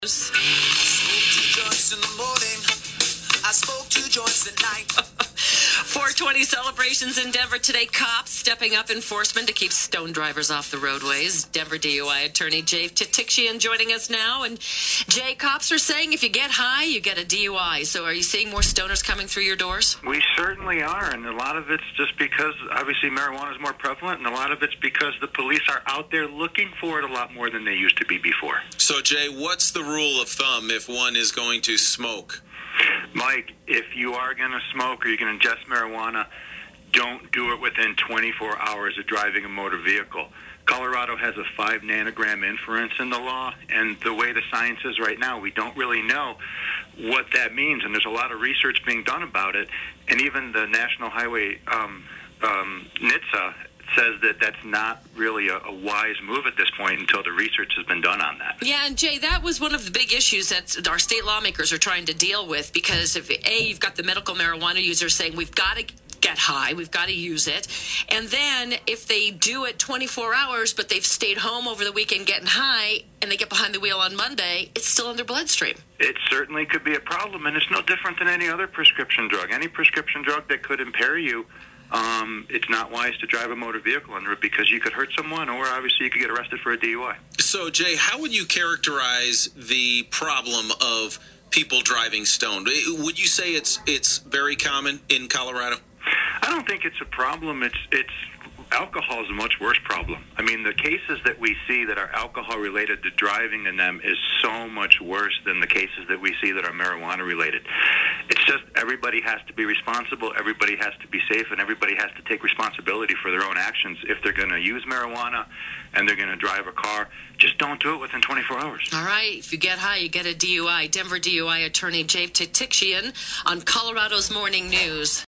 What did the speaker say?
Joints in the morning. I spoke to joints at night. 420 celebrations in Denver today. Cops stepping up enforcement to keep stone drivers off the roadways. Denver DUI attorney Jay Titikshian joining us now. And Jay, cops are saying if you get high, you get a DUI. So are you seeing more stoners coming through your doors? We certainly are, and a lot of it's just because obviously marijuana is more prevalent, and a lot of it's because the police are out there looking for it a lot more than they used to be before. So, Jay, what's the rule of thumb if one is going to smoke? Mike, if you are going to smoke or you're going to ingest marijuana, don't do it within 24 hours of driving a motor vehicle. Colorado has a 5 nanogram inference in the law, and the way the science is right now, we don't really know what that means, and there's a lot of research being done about it, and even the National Highway NHTSA says that that's not really a wise move at this point until the research has been done on that. Yeah, and Jay, that was one of the big issues that our state lawmakers are trying to deal with, because if you've got the medical marijuana users saying we've got to get high, we've got to use it, and then if they do it 24 hours but they've stayed home over the weekend getting high and they get behind the wheel on Monday, it's still in their bloodstream. It certainly could be a problem, and it's no different than any other prescription drug. Any prescription drug that could impair you, it's not wise to drive a motor vehicle under it, because you could hurt someone, or obviously you could get arrested for a DUI. So, Jay, how would you characterize the problem of people driving stoned? Would you say it's very common in Colorado? I don't think it's a problem. It's alcohol is a much worse problem. I mean, the cases that we see that are alcohol related to driving in them is so much worse than the cases that we see that are marijuana related. It's just everybody has to be responsible, everybody has to be safe, and everybody has to take responsibility for their own actions. If they're going to use marijuana and they're going to drive a car, just don't do it within 24 hours. All right, if you get high, you get a DUI. Denver DUI attorney Jay Titikshian on Colorado's Morning News.